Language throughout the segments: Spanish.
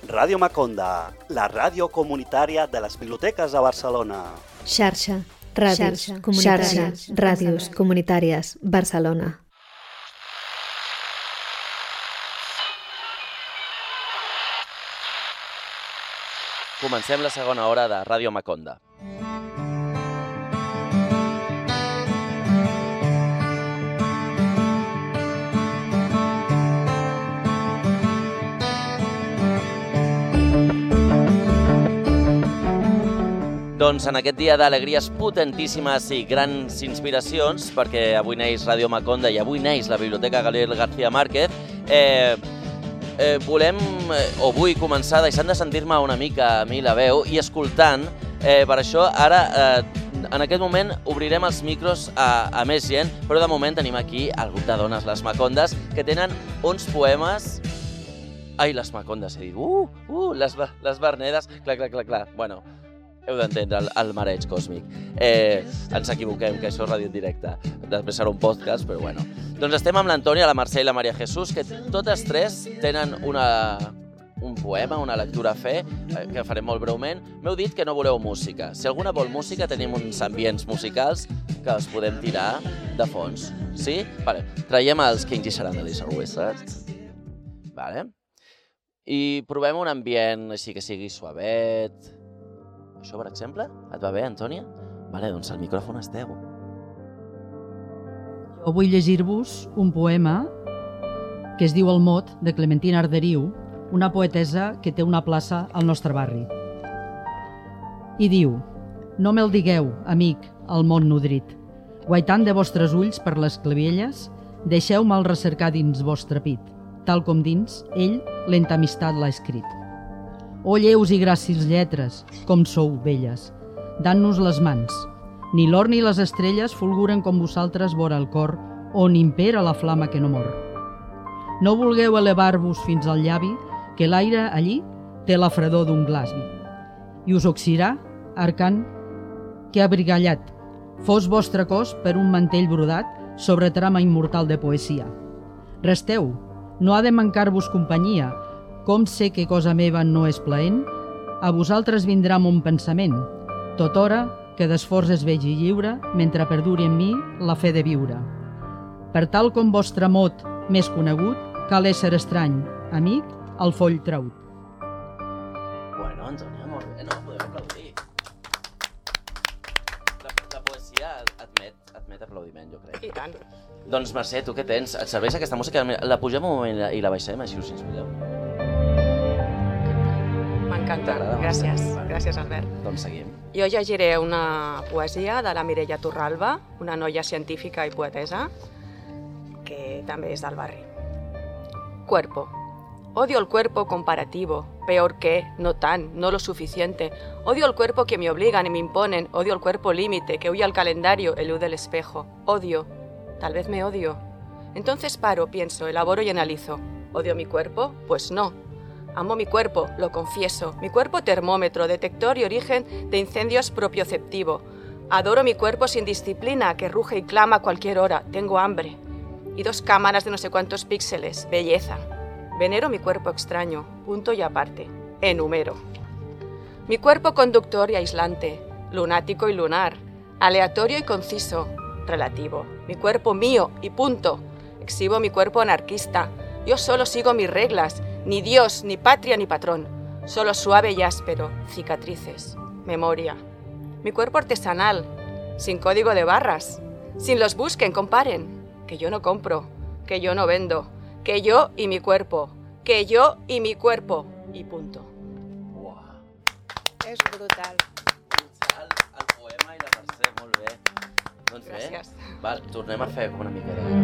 Ràdio Maconda, la ràdio comunitària de les biblioteques de Barcelona. Xarxa, ràdios comunitàries, Barcelona. Comencem la segona hora de Ràdio Maconda. Doncs en aquest dia d'alegries potentíssimes i grans inspiracions, perquè avui neix Ràdio Maconda i avui neix la Biblioteca Gabriel García Márquez, vull començar deixant de sentir-me una mica a mi la veu i escoltant. Per això ara, en aquest moment, obrirem els micros a més gent, però de moment tenim aquí el grup de dones, les Macondes, que tenen uns poemes... Ai, les Macondes, he dit, les Vernedes, clar. Bueno, heu d'entendre el mareig còsmic. Ens equivoquem, que això és ràdio en directe. Després serà un podcast, però bueno. Doncs estem amb l'Antònia, la Mercè i la Maria Jesús, que totes tres tenen un poema, una lectura a fer, que farem molt breument. M'heu dit que no voleu música. Si alguna vol música, tenim uns ambients musicals que els podem tirar de fons. Sí? Vale. Traiem els Kings i Sharon de Lizard Wizards. Vale. I provem un ambient així que sigui suavet. Això, per exemple? Et va bé, Antònia? Vale, doncs el micròfon és teu. Jo vull llegir-vos un poema que es diu El mot, de Clementina Arderiu, una poetessa que té una plaça al nostre barri. I diu: no me'l digueu, amic, al món nodrit. Guaitant de vostres ulls per les clavelles, deixeu-me'l recercar dins vostre pit, tal com dins ell lenta amistat l'ha escrit. Oh, lleus i gràcils lletres, com sou belles, dant-nos les mans. Ni l'or ni les estrelles fulguren com vosaltres vora el cor, on impera la flama que no mor. No vulgueu elevar-vos fins al llavi, que l'aire allí té la fredor d'un glasbi. I us oxirà, arcant, que abrigallat fos vostre cos per un mantell brodat sobre trama immortal de poesia. Resteu, no ha de mancar-vos companyia. Com sé que cosa meva no és plaent, a vosaltres vindrà mon pensament, tot hora que d'esforç es vegi lliure, mentre perduri en mi la fe de viure. Per tal com vostre mot més conegut, cal ésser estrany, amic, al foll traut. Bueno, Antònia, molt bé, no? Podem aplaudir. La poesia admet aplaudiment, jo crec. I tant. Doncs, Mercè, tu què tens? Et serveix aquesta música? La pugem un moment i la baixem, així us inspireu? M'encanta. Gràcies, Albert. Doncs seguim. Jo llegiré una poesia de la Mireia Torralba, una noia científica i poetesa, que també és del barri. Cuerpo. Odio el cuerpo comparativo, peor que, no tan, no lo suficiente. Odio el cuerpo que me obligan y me imponen. Odio el cuerpo límite, que huye al calendario, elude el espejo. Odio. Tal vez me odio. Entonces paro, pienso, elaboro y analizo. ¿Odio mi cuerpo? Pues no. Amo mi cuerpo, lo confieso. Mi cuerpo termómetro, detector y origen de incendios propioceptivo. Adoro mi cuerpo sin disciplina, que ruge y clama a cualquier hora. Tengo hambre. Y 2 cámaras de no sé cuántos píxeles. Belleza. Venero mi cuerpo extraño. Punto y aparte. Enumero. Mi cuerpo conductor y aislante. Lunático y lunar. Aleatorio y conciso. Relativo. Mi cuerpo mío y punto. Exhibo mi cuerpo anarquista. Yo solo sigo mis reglas. Ni Dios, ni patria, ni patrón. Solo suave y áspero. Cicatrices. Memoria. Mi cuerpo artesanal. Sin código de barras. Sin los busquen, comparen. Que yo no compro. Que yo no vendo. Que yo y mi cuerpo. Que yo y mi cuerpo. I punto. Uau. És brutal. El poema i la Mercè, molt bé. Doncs Gràcies. Val, tornem a fer com una mica de...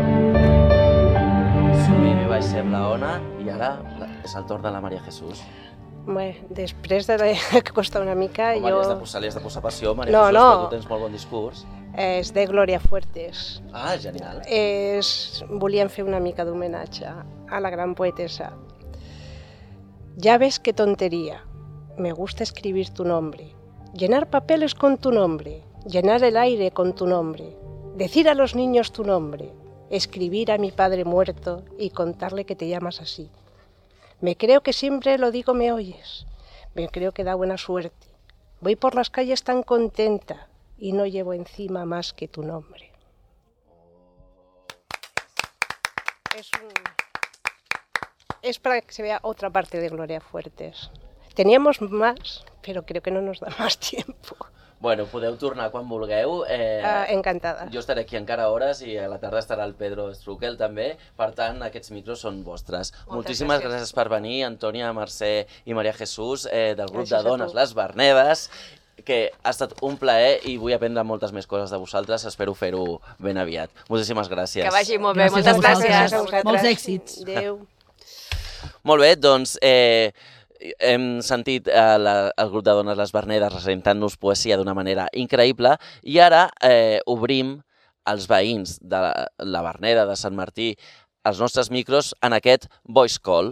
Subim i baixem la ona i ara és el torn de la Maria Jesús. Bé, després de que costa una mica, Home, jo... li has de posar passió, Maria No, Jesús, no. però tu tens molt bon discurs. És de Gloria Fuertes. Ah, genial. Volíem fer una mica d'homenatge a la gran poetesa. Ya ves qué tontería. Me gusta escribir tu nombre. Llenar papeles con tu nombre. Llenar el aire con tu nombre. Decir a los niños tu nombre. Escribir a mi padre muerto y contarle que te llamas así. Me creo que siempre lo digo, me oyes. Me creo que da buena suerte. Voy por las calles tan contenta y no llevo encima más que tu nombre. Es para que se vea otra parte de Gloria Fuertes. Teníamos más, pero creo que no nos da más tiempo. Bueno, podeu tornar quan vulgueu. Encantada. Jo estaré aquí encara hores i a la tarda estarà el Pedro Strukel també. Per tant, aquests micros són vostres. Moltíssimes gràcies per venir, Antònia, Mercè i Maria Jesús, del grup de dones Les Vernedes, que ha estat un plaer i vull aprendre moltes més coses de vosaltres. Espero fer-ho ben aviat. Moltíssimes gràcies. Que vagi molt bé, moltes gràcies. Molts èxits. Adéu. Molt bé, doncs hem sentit el grup de dones Les Vernedes recitant-nos poesia d'una manera increïble i ara obrim els veïns de la Verneda de Sant Martí els nostres micros en aquest Voice Call.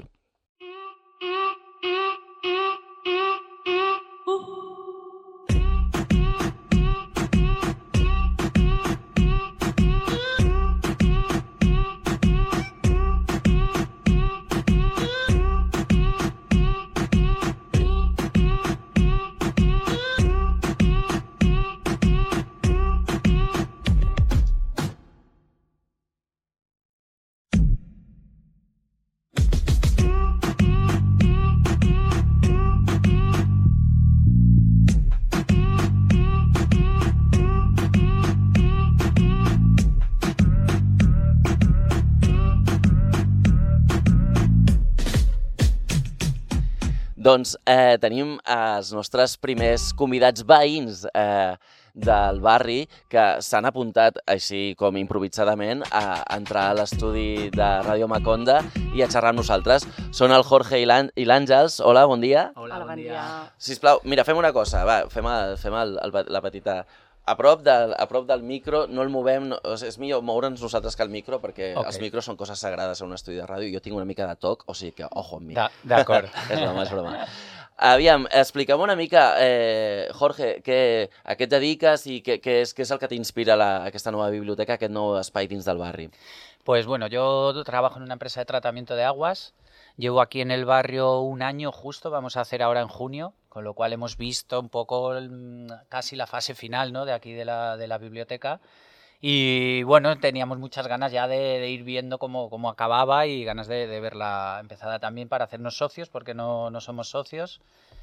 Doncs tenim els nostres primers convidats veïns del barri que s'han apuntat, així com improvisadament, a entrar a l'estudi de Ràdio Maconda i a xerrar amb nosaltres. Són el Jorge i l'Àngels. Hola, bon dia. Hola, bon dia. Sisplau, mira, fem una cosa, va, fem la petita... A prop del micro, no el movem, és millor moure'ns nosaltres que el micro, perquè els micros són coses sagrades en un estudi de ràdio i jo tinc una mica de toc, o sigui que, ojo amb mi. D'acord. És broma. Aviam, explica'm una mica, Jorge, a què et dediques i què és el que t'inspira aquesta nova biblioteca, aquest nou espai dins del barri? Pues bueno, yo trabajo en una empresa de tratamiento de aguas. Llevo aquí en el barrio un año justo, vamos a hacer ahora en junio, con lo cual hemos visto un poco casi la fase final, ¿no?, de aquí de la biblioteca. Y bueno, teníamos muchas ganas ya de ir viendo cómo acababa y ganas de verla empezada también para hacernos socios, porque no somos socios.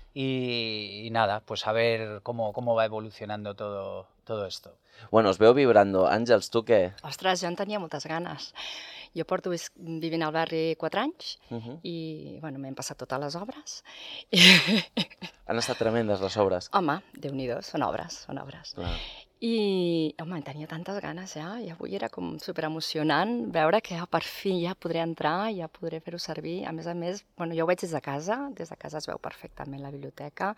Y nada, pues a ver cómo va evolucionando todo esto. Bueno, os veo vibrando. Àngels, tu què? Ostres, jo en tenia moltes ganes. Jo porto vivint al barri 4 anys i bueno, m'hem passat totes les obres. Han estat tremendes les obres. Home, Déu-n'hi-do, són obres. Clar. I, home, tenia tantes ganes ja, i avui era com superemocionant veure que per fi ja podré entrar, ja podré fer-ho servir. A més, bueno, jo ho veig des de casa es veu perfectament la biblioteca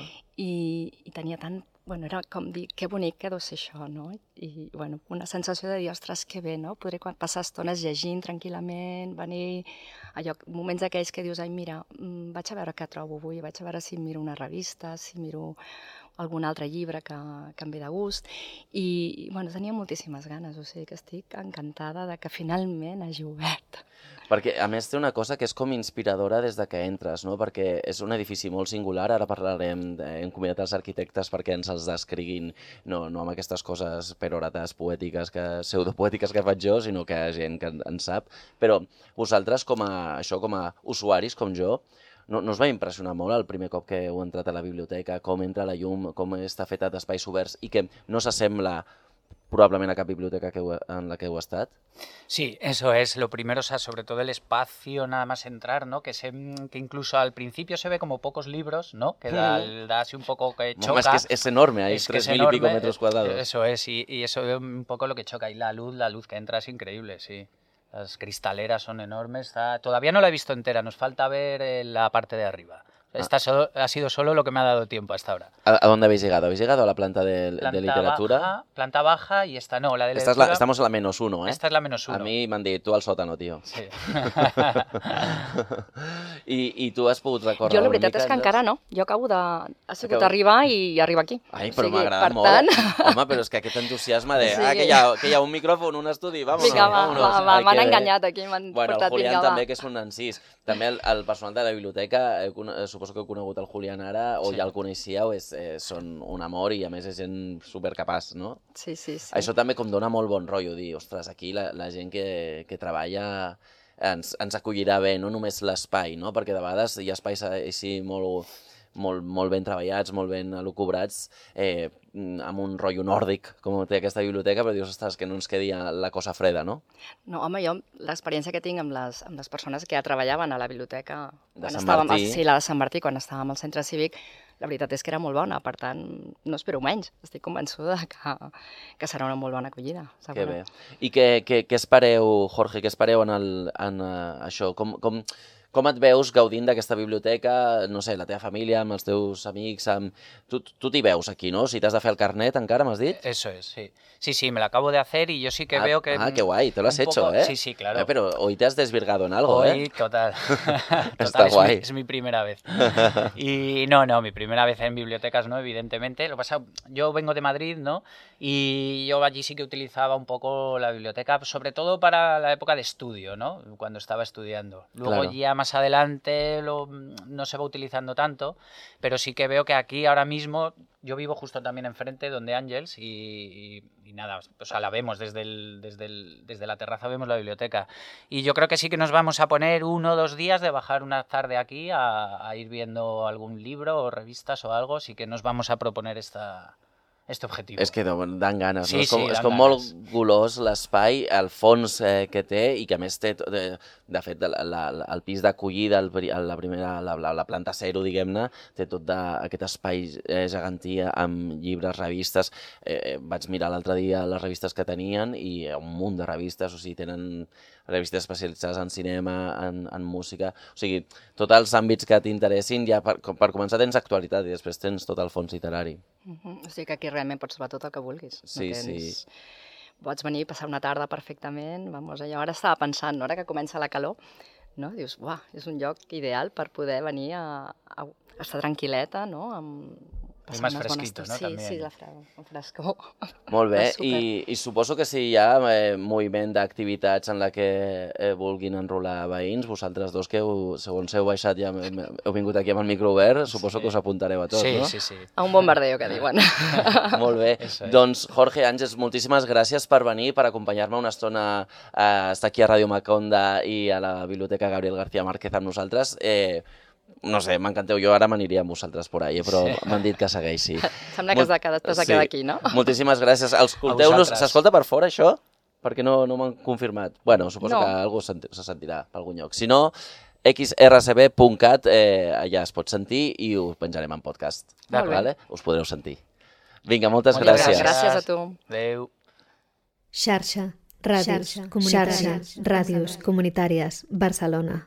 i tenia tant, bueno, era com dir, que bonic que deu ser això, no? I, bueno, una sensació de dir, ostres, que bé, no? Podré passar estones llegint tranquil·lament, venir moments aquells que dius, ai, mira, vaig a veure què trobo avui, vaig a veure si miro una revista, si miro algun altre llibre que em ve de gust i bueno, tenia moltíssimes ganes, o sigui que estic encantada de que finalment hagi obert. Perquè a més té una cosa que és com inspiradora des de que entres, no? Perquè és un edifici molt singular, ara parlarem, hem convidat els arquitectes perquè ens els descriguin, no amb aquestes coses perorates poètiques, pseudopoètiques que faig jo, sinó que hi ha gent que en sap, però vosaltres com a usuaris com jo, no us va impressionar molt el primer cop que heu entrat a la biblioteca, com entra la llum, com està feta d'espais oberts i que no s'assembla probablemente a cap biblioteca en la que heu estat? Sí, eso es. Lo primero, o sea, sobre todo el espacio, nada más entrar, ¿no? Que incluso al principio se ve como pocos libros, ¿no? Que da así un poco que choca. Es que es enorme, hay 3.000 y pico metros cuadrados. Eso es, y eso es un poco lo que choca. Y la luz que entra es increíble, sí. Las cristaleras son enormes. Todavía no la he visto entera, nos falta ver la parte de arriba. Esta ha sido solo lo que me ha dado tiempo hasta ahora. ¿A dónde habéis llegado? ¿Habéis llegado a la planta de literatura? Planta baja y esta no, la de literatura. Estamos en la -1, ¿eh? Esta es la -1. A mí m'han dit, tu al sòtano, tio. Sí. I tu has pogut recórrer Jo la veritat és que encara no. Jo acabo de... Ha sigut arribar i arribar aquí. Ai, però m'ha agradat molt. Home, però és que aquest entusiasme de que hi ha un micròfon, un estudi, vámonos. Vinga, m'han enganyat aquí, m'han portat, el Julián també, que és un encís. També el personal de la biblioteca, suposo que heu conegut el Julián ara, o ja el coneixíeu, són un amor i a més és gent supercapaç, no? Sí. Això també com dona molt bon rotllo, dir, ostres, aquí la gent que treballa ens acollirà bé, no només l'espai, no? Perquè de vegades hi ha espais així molt ben treballats, molt ben elucubrats, amb un rotllo nòrdic, com té aquesta biblioteca, però dius, ostres, que no ens quedi la cosa freda, no? No, home, jo l'experiència que tinc amb les persones que ja treballaven a la biblioteca... De Sant Martí. Sí, la de Sant Martí, quan estàvem al centre cívic, la veritat és que era molt bona, per tant, no espero menys. Estic convençuda que serà una molt bona acollida, segura. Que bé. I què espereu, Jorge, què espereu en això? Com et veus gaudint d'aquesta biblioteca, no sé, la teva família, amb els teus amics, Tu t'hi veus aquí, ¿no? Si t'has de fer el carnet encara, m'has dit? Eso es, sí. Sí, me lo acabo de hacer y yo sí que veo que... Ah, qué guay, te lo has hecho, ¿eh? Sí, claro. Pero hoy te has desvirgado en algo, hoy, total. Está guay. Es mi primera vez. Y no, mi primera vez en bibliotecas, ¿no? Evidentemente. Lo que pasa, yo vengo de Madrid, ¿no? Y yo allí sí que utilizaba un poco la biblioteca, sobre todo para la época de estudio, ¿no? Cuando estaba estudiando. Luego ya más adelante no se va utilizando tanto, pero sí que veo que aquí ahora mismo, yo vivo justo también enfrente donde Ángels y nada, o sea, la vemos desde la terraza, vemos la biblioteca. Y yo creo que sí que nos vamos a poner 1 o 2 días de bajar una tarde aquí a ir viendo algún libro o revistas o algo, sí que nos vamos a proponer este objectiu. És que dan ganes, sí, no? És com molt golós l'espai, el fons que té i que a més té, de fet, el pis d'acollida, la planta 0, diguem-ne, té tot aquest espai gegantí amb llibres, revistes. Vaig mirar l'altre dia les revistes que tenien i un munt de revistes, o sigui, tenen revistes especialitzades en cinema, en música, o sigui, tots els àmbits que t'interessin, ja per començar tens actualitat i després tens tot el fons literari. O sigui que aquí realment pots trobar tot el que vulguis. Sí. Pots venir a passar una tarda perfectament, vamos, allò. Ara estava pensant, no? Ara que comença la calor, no? Dius, uah, és un lloc ideal per poder venir a estar tranquil·leta, no? I més fresquito, no? Sí, la frescor. Molt bé, i suposo que si hi ha moviment d'activitats en la que vulguin enrolar veïns, vosaltres dos que segons heu baixat ja heu vingut aquí amb el micro obert, suposo que us apuntareu a tots, no? Sí. A un bombardeo, que diuen. Molt bé. Doncs, Jorge, Àngels, moltíssimes gràcies per venir, per acompanyar-me una estona a estar aquí a Ràdio Maconda i a la Biblioteca Gabriel García Márquez amb nosaltres. No sé, m'encanteu, jo ara m'aniria amb vosaltres por ahí, però m'han dit que segueixi. Sembla que t'has de quedar aquí, no? Moltíssimes gràcies. Escolteu-nos, s'escolta per fora això? Perquè no m'han confirmat. Bueno, suposo que algú se sentirà per algun lloc. Si no, xrcb.cat, allà es pot sentir i ho penjarem en podcast. D'acord? Us podreu sentir. Vinga, moltes gràcies. Gràcies a tu. Adéu. Xarxa, ràdios comunitàries, Barcelona.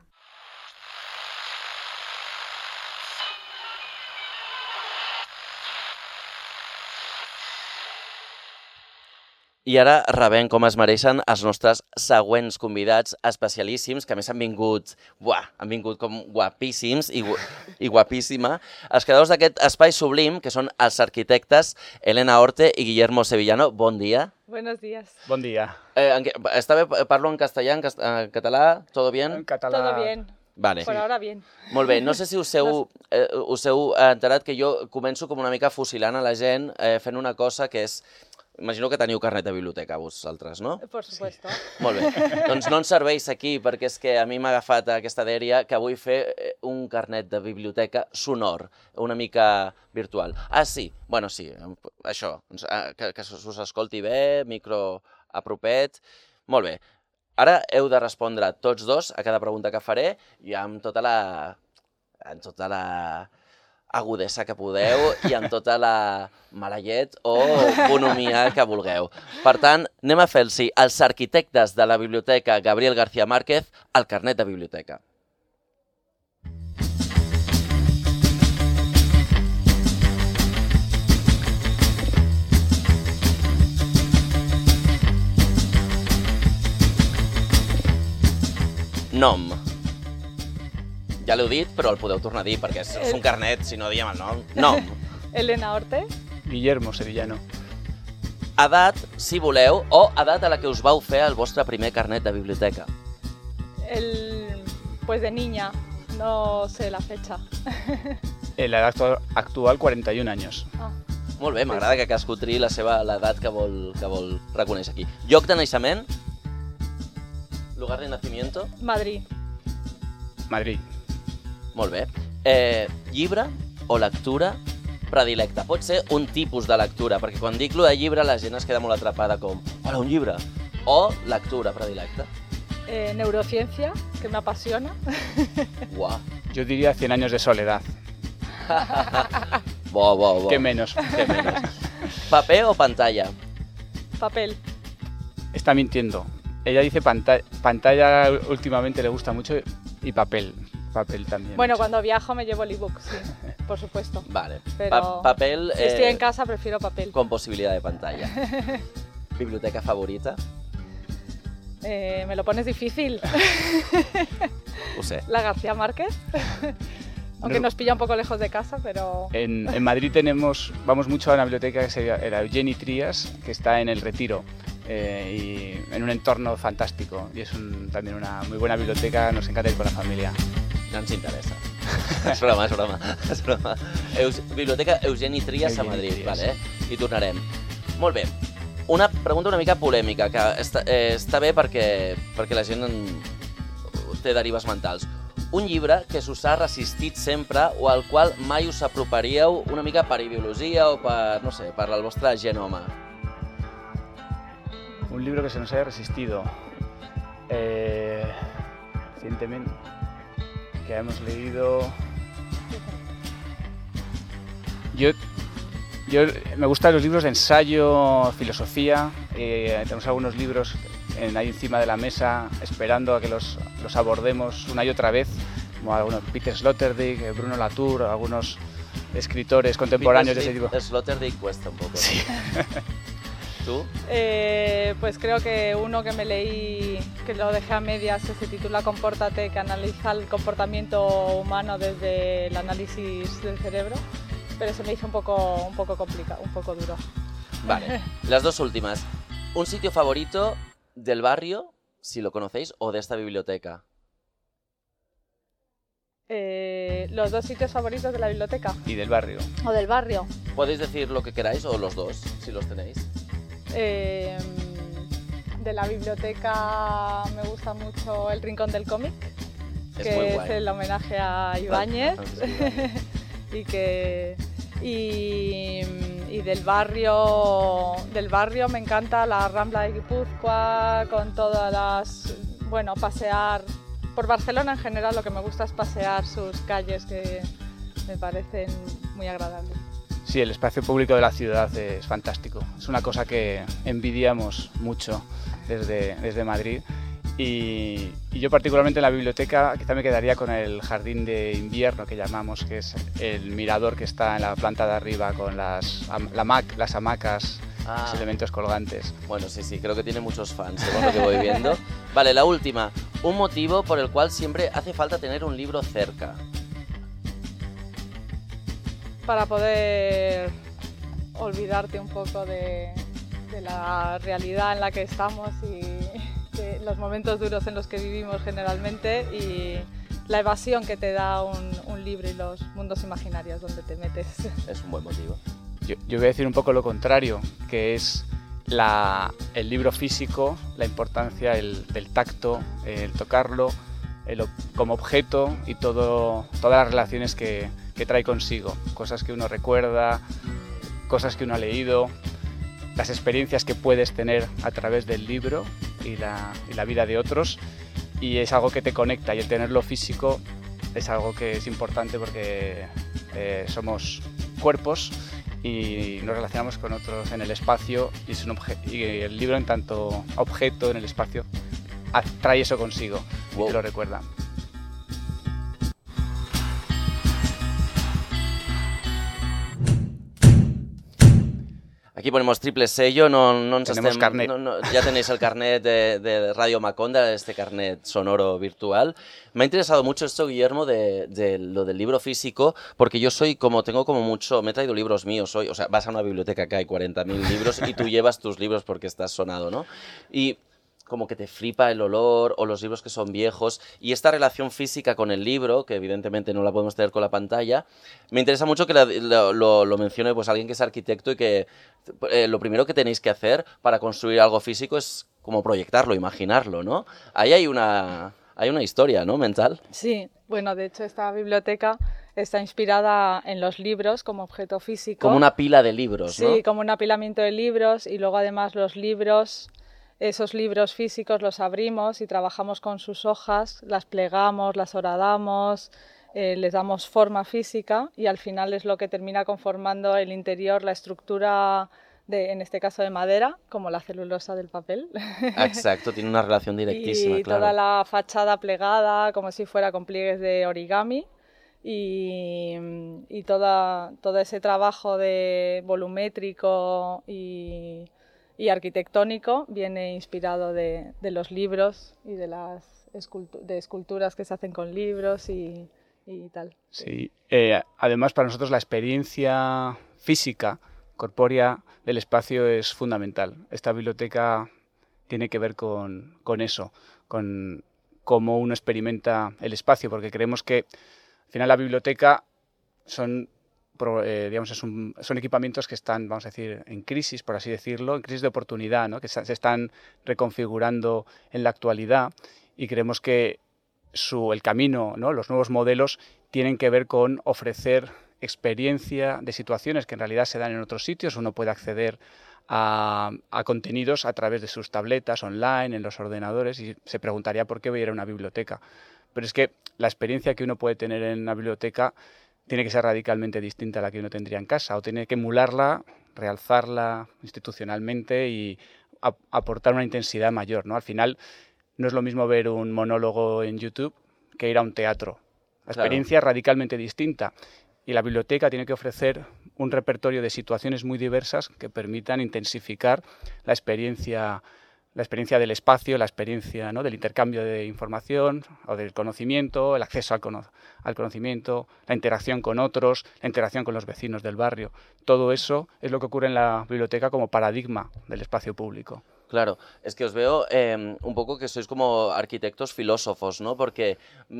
I ara rebem com es mereixen els nostres següents convidats especialíssims, que a més han vingut com guapíssims i guapíssima. Els creadors d'aquest espai sublim, que són els arquitectes Elena Orte i Guillermo Sevillano. Bon dia. Buenos días. Bon dia. Està bé, parlo en castellà, en català, ¿todo bien? En català... Todo bien. Vale. Por ahora bien. Molt bé, no sé si us heu enterat que jo començo com una mica fusilant a la gent fent una cosa que és... Imagino que teniu carnet de biblioteca vosaltres, no? Por supuesto. Molt bé. Doncs no ens serveix aquí perquè és que a mi m'ha agafat aquesta dèria que vull fer un carnet de biblioteca sonor, una mica virtual. Ah, sí. Bueno, sí, això, que us escolti bé, micro apropet. Molt bé. Ara heu de respondre tots dos a cada pregunta que faré i amb tota la agudesa que podeu i amb tota la mala llet o bonomia que vulgueu. Per tant, anem a fer els arquitectes de la Biblioteca Gabriel García Márquez el carnet de biblioteca. Nom. Ja l'heu dit, però el podeu tornar a dir, perquè és un carnet, si no diem el nom. Nom. Elena Orte. Guillermo Sevillano. Edat, si voleu, o edat a la que us vau fer el vostre primer carnet de biblioteca. Pues de niña, no sé la fecha. La edad actual, 41 años. Molt bé, m'agrada que cadascú triï l'edat que vol reconèixer aquí. Lloc de naixement? Lugar de nacimiento? Madrid. Madrid. Molt bé. Llibre o lectura predilecta? Pot ser un tipus de lectura, perquè quan dic lo de llibre la gent es queda molt atrapada com hola, un llibre. O lectura predilecta. Neurociencia, que me apasiona. Guau. Yo diría 100 años de soledad. Bo. ¿Qué menos? ¿Paper o pantalla? Papel. Está mintiendo. Ella dice pantalla últimamente le gusta mucho y papel también. Bueno, cuando viajo me llevo el ebook, sí, por supuesto. Vale. Pero papel. Si estoy en casa prefiero papel. Con posibilidad de pantalla. ¿Biblioteca favorita? Me lo pones difícil. Ho sé. La García Márquez. Aunque nos pilla un poco lejos de casa, pero... En Madrid vamos mucho a una biblioteca que se llama Eugeni Trías, que está en El Retiro, y en un entorno fantástico. Y es también una muy buena biblioteca, nos encanta ir con la familia. No ens interessa. És broma. Biblioteca Eugeni Trías a Madrid, Trías. Vale, hi tornarem. Molt bé. Una pregunta una mica polèmica, que està bé perquè la gent té derives mentals. Un llibre que s'us ha resistit sempre o al qual mai us aproparíeu una mica per ideologia o per, no sé, per el vostre genoma. Un libro que se nos haya resistido recientemente, que hemos leído... Yo me gustan los libros de ensayo, filosofía, tenemos algunos libros ahí encima de la mesa esperando a que los abordemos una y otra vez, como algunos Peter Sloterdijk, Bruno Latour, algunos escritores contemporáneos de ese tipo. Sloterdijk cuesta un poco. Sí. ¿Tú? Pues creo que uno que me leí, que lo dejé a medias, se titula Compórtate, que analiza el comportamiento humano desde el análisis del cerebro, pero se me hizo un poco complicado, un poco duro. Vale, las dos últimas. ¿Un sitio favorito del barrio, si lo conocéis, o de esta biblioteca? Los dos sitios favoritos de la biblioteca. Y del barrio. O del barrio. Podéis decir lo que queráis, o los dos, si los tenéis. De la biblioteca me gusta mucho El Rincón del Cómic, que es el homenaje a Ibáñez. Y del barrio me encanta la Rambla de Guipúzcoa, con todas las... Bueno, pasear por Barcelona en general, lo que me gusta es pasear sus calles, que me parecen muy agradables. Sí, el espacio público de la ciudad es fantástico. Es una cosa que envidiamos mucho desde Madrid. Y yo particularmente en la biblioteca quizá me quedaría con el jardín de invierno que llamamos, que es el mirador que está en la planta de arriba con las hamacas, los elementos colgantes. Bueno, sí, creo que tiene muchos fans, según lo que voy viendo. Vale, la última. Un motivo por el cual siempre hace falta tener un libro cerca. Para poder olvidarte un poco de la realidad en la que estamos y de los momentos duros en los que vivimos generalmente, y la evasión que te da un libro y los mundos imaginarios donde te metes. Es un buen motivo. Yo voy a decir un poco lo contrario, que es el libro físico, la importancia del tacto, el tocarlo como objeto y todas las relaciones que trae consigo, cosas que uno recuerda, cosas que uno ha leído, las experiencias que puedes tener a través del libro y la vida de otros, y es algo que te conecta, y el tenerlo físico es algo que es importante porque somos cuerpos y nos relacionamos con otros en el espacio, y el libro en tanto objeto en el espacio trae eso consigo. Wow. Y te lo recuerda. Aquí ponemos triple sello, Tenemos carnet. Ya tenéis el carnet de Radio Maconda, este carnet sonoro virtual. Me ha interesado mucho esto, Guillermo, de lo del libro físico, porque yo me he traído libros míos hoy, o sea, vas a una biblioteca que hay 40.000 libros y tú llevas tus libros porque estás sonado, ¿no? Y como que te flipa el olor o los libros que son viejos y esta relación física con el libro, que evidentemente no la podemos tener con la pantalla, me interesa mucho que lo mencione pues alguien que es arquitecto y que lo primero que tenéis que hacer para construir algo físico es como proyectarlo, imaginarlo, ¿no? Ahí hay una historia, ¿no? Mental. Sí, bueno, de hecho esta biblioteca está inspirada en los libros como objeto físico. Como una pila de libros, ¿no? Sí, como un apilamiento de libros y luego además los libros... Esos libros físicos los abrimos y trabajamos con sus hojas, las plegamos, las horadamos, les damos forma física y al final es lo que termina conformando el interior, la estructura, en este caso de madera, como la celulosa del papel. Exacto, tiene una relación directísima, y claro. toda la fachada plegada como si fuera con pliegues de origami. Y todo ese trabajo de volumétrico y arquitectónico viene inspirado de los libros y de las esculturas que se hacen con libros y tal. Sí, además para nosotros la experiencia física, corpórea del espacio es fundamental. Esta biblioteca tiene que ver con eso, con cómo uno experimenta el espacio, porque creemos que al final la biblioteca son equipamientos que están, vamos a decir, en crisis, por así decirlo, en crisis de oportunidad, ¿no? Que se están reconfigurando en la actualidad y creemos que el camino, ¿no? Los nuevos modelos tienen que ver con ofrecer experiencia de situaciones que en realidad se dan en otros sitios. Uno puede acceder a contenidos a través de sus tabletas, online, en los ordenadores, y se preguntaría por qué voy a ir a una biblioteca. Pero es que la experiencia que uno puede tener en una biblioteca tiene que ser radicalmente distinta a la que uno tendría en casa, o tiene que emularla, realzarla institucionalmente y aportar una intensidad mayor, ¿no? Al final no es lo mismo ver un monólogo en YouTube que ir a un teatro. La experiencia es radicalmente distinta y la biblioteca tiene que ofrecer un repertorio de situaciones muy diversas que permitan intensificar la experiencia del espacio, la experiencia, ¿no? Del intercambio de información o del conocimiento, el acceso al conocimiento, la interacción con otros, la interacción con los vecinos del barrio. Todo eso es lo que ocurre en la biblioteca como paradigma del espacio público. Claro, es que os veo un poco que sois como arquitectos filósofos, ¿no? Porque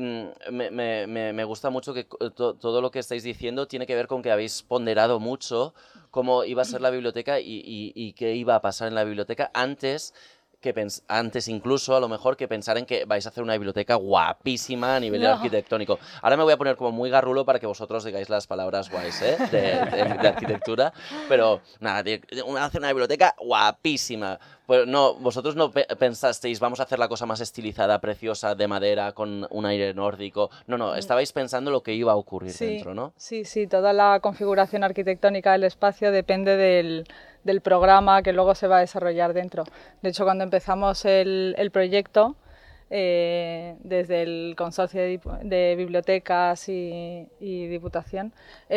me gusta mucho que todo lo que estáis diciendo tiene que ver con que habéis ponderado mucho cómo iba a ser la biblioteca y qué iba a pasar en la biblioteca antes incluso a lo mejor que pensar en que vais a hacer una biblioteca guapísima a nivel arquitectónico. Ahora me voy a poner como muy garrulo para que vosotros digáis las palabras guays, de arquitectura, pero nada, hacer una biblioteca guapísima. Pues no, vosotros no pensasteis vamos a hacer la cosa más estilizada, preciosa, de madera, con un aire nórdico. No, estabais pensando lo que iba a ocurrir dentro, ¿no? Sí, toda la configuración arquitectónica del espacio depende del programa que luego se va a desarrollar dentro. De hecho, cuando empezamos el proyecto, desde el Consorcio de Bibliotecas y Diputación,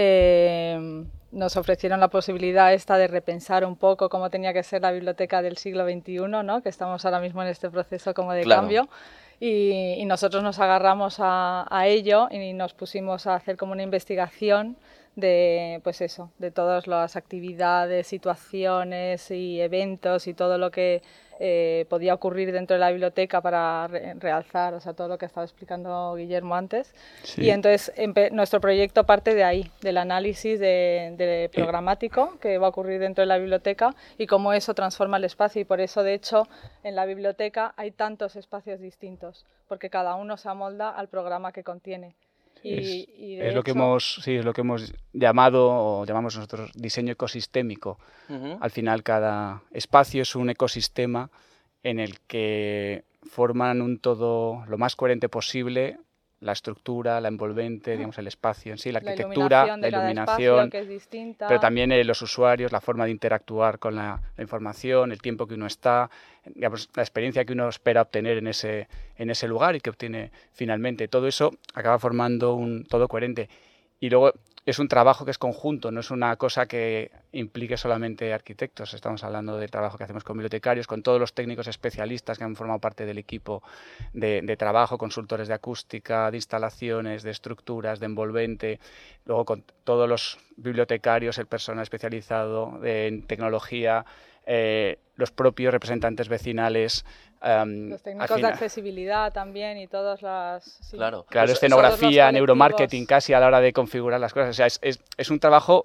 nos ofrecieron la posibilidad de repensar un poco cómo tenía que ser la biblioteca del siglo XXI, ¿no? Que estamos ahora mismo en este proceso como de cambio. Y nosotros nos agarramos a ello y nos pusimos a hacer como una investigación de todas las actividades, situaciones y eventos y todo lo que podía ocurrir dentro de la biblioteca para realzar, o sea, todo lo que estaba explicando Guillermo antes. Sí. Y entonces nuestro proyecto parte de ahí, del análisis de programático que va a ocurrir dentro de la biblioteca y cómo eso transforma el espacio. Y por eso, de hecho, en la biblioteca hay tantos espacios distintos, porque cada uno se amolda al programa que contiene. Es lo que hemos llamado, o llamamos nosotros, diseño ecosistémico. Al final cada espacio es un ecosistema en el que forman un todo lo más coherente posible la estructura, la envolvente, digamos, el espacio en sí, la arquitectura, la iluminación, que es distinta. Pero también los usuarios, la forma de interactuar con la información, el tiempo que uno está, digamos, la experiencia que uno espera obtener en ese lugar y que obtiene finalmente. Todo eso acaba formando un todo coherente. Y luego es un trabajo que es conjunto, no es una cosa que implique solamente arquitectos. Estamos hablando del trabajo que hacemos con bibliotecarios, con todos los técnicos especialistas que han formado parte del equipo de trabajo, consultores de acústica, de instalaciones, de estructuras, de envolvente, luego con todos los bibliotecarios, el personal especializado en tecnología, los propios representantes vecinales. Los técnicos de accesibilidad también y todas las... Sí. Claro, escenografía, neuromarketing casi a la hora de configurar las cosas. O sea, es un trabajo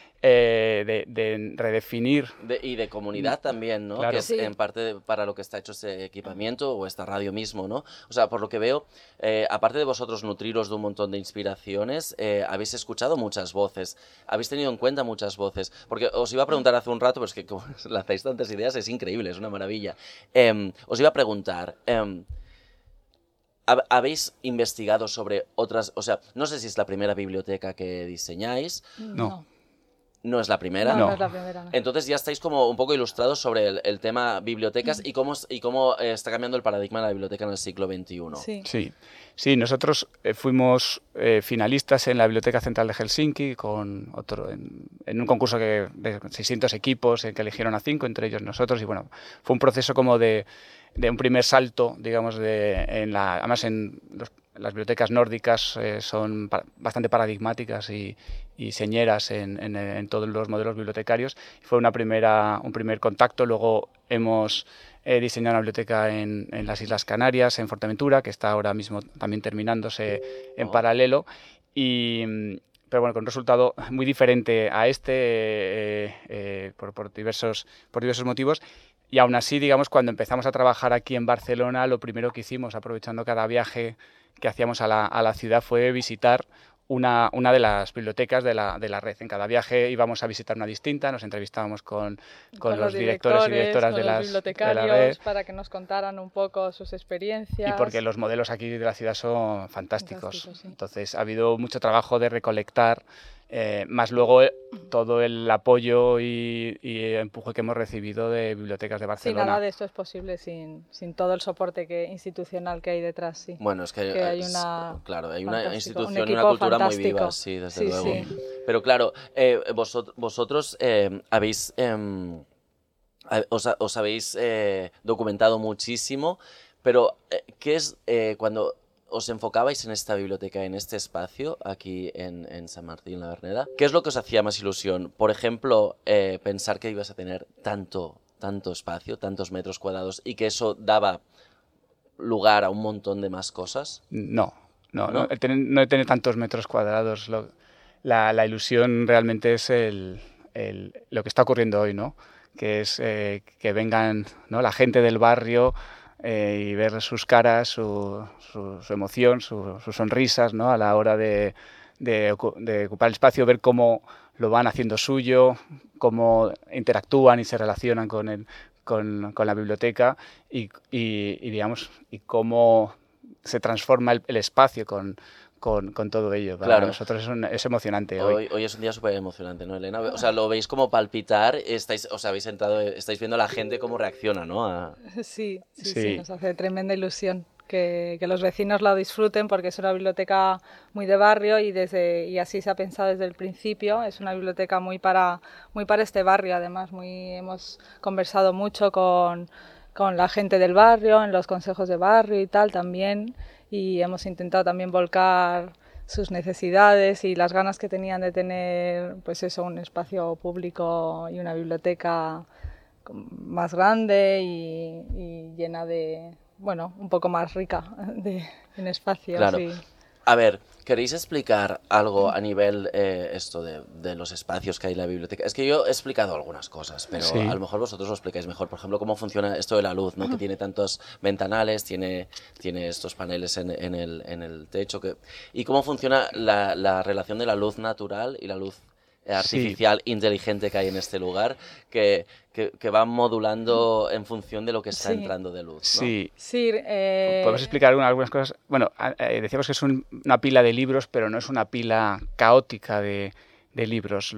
de redefinir. Y de comunidad también, ¿no? Claro. Que es en parte para lo que está hecho este equipamiento o esta radio mismo, ¿no? O sea, por lo que veo, aparte de vosotros nutriros de un montón de inspiraciones, habéis escuchado muchas voces, habéis tenido en cuenta muchas voces, porque os iba a preguntar hace un rato, pero es que como lanzáis tantas ideas, es increíble, es una maravilla. Os iba a preguntar... ¿Habéis investigado sobre otras? O sea, no sé si es la primera biblioteca que diseñáis. No. ¿No es la primera? No es la primera. No. Entonces ya estáis como un poco ilustrados sobre el tema bibliotecas y cómo está cambiando el paradigma de la biblioteca en el siglo XXI. Sí, nosotros fuimos finalistas en la Biblioteca Central de Helsinki en un concurso de 600 equipos en que eligieron a 5, entre ellos nosotros, y bueno, fue un proceso como de un primer salto, digamos, además las bibliotecas nórdicas son bastante paradigmáticas y señeras en todos los modelos bibliotecarios. Fue un primer contacto. Luego hemos diseñado una biblioteca en las Islas Canarias, en Fuerteventura, que está ahora mismo también terminándose en paralelo. Pero bueno, con un resultado muy diferente a por diversos motivos. Y aún así, digamos, cuando empezamos a trabajar aquí en Barcelona, lo primero que hicimos, aprovechando cada viaje que hacíamos a la ciudad, fue visitar una de las bibliotecas de la red. En cada viaje íbamos a visitar una distinta, nos entrevistábamos con los directores y directoras de la red, para que nos contaran un poco sus experiencias. Y porque los modelos aquí de la ciudad son fantásticos. Sí. Entonces ha habido mucho trabajo de recolectar, más luego todo el apoyo y empuje que hemos recibido de bibliotecas de Barcelona. Sí, nada de esto es posible sin todo el soporte institucional que hay detrás. Sí. Bueno, es que hay una institución y una cultura muy viva, sí, desde luego. Sí. Pero claro, vosotros os habéis documentado muchísimo, pero ¿qué es cuando os enfocabais en esta biblioteca, en este espacio, aquí en San Martín, la Verneda? ¿Qué es lo que os hacía más ilusión? Por ejemplo, pensar que ibas a tener tanto espacio, tantos metros cuadrados, y que eso daba lugar a un montón de más cosas. No tener tantos metros cuadrados. La ilusión realmente es lo que está ocurriendo hoy, ¿no? Que es que vengan, ¿no?, la gente del barrio y ver sus caras, su emoción, sus sonrisas, ¿no?, a la hora de ocupar el espacio, ver cómo lo van haciendo suyo, cómo interactúan y se relacionan con la biblioteca y digamos, y cómo se transforma el espacio con todo ello. Para nosotros es emocionante. Hoy es un día súper emocionante, ¿no, Elena? O sea, lo veis como palpitar, habéis entrado, estáis viendo a la gente cómo reacciona, ¿no? Sí, nos hace tremenda ilusión que los vecinos la disfruten, porque es una biblioteca muy de barrio y así se ha pensado desde el principio. Es una biblioteca muy para este barrio, además. Hemos conversado mucho con la gente del barrio, en los consejos de barrio y tal también, y hemos intentado también volcar sus necesidades y las ganas que tenían de tener, pues eso, un espacio público y una biblioteca más grande y llena de, bueno, un poco más rica en espacio. Claro. Sí. A ver, ¿queréis explicar algo a nivel esto de los espacios que hay en la biblioteca? Es que yo he explicado algunas cosas, pero sí, a lo mejor vosotros lo explicáis mejor. Por ejemplo, cómo funciona esto de la luz, ¿no? Que tiene tantos ventanales, tiene estos paneles en el techo. Y cómo funciona la relación de la luz natural y la luz artificial, inteligente que hay en este lugar, que va modulando en función de lo que está entrando de luz, ¿no? Sí. Podemos explicar algunas cosas. Bueno, decíamos que es una pila de libros, pero no es una pila caótica de libros.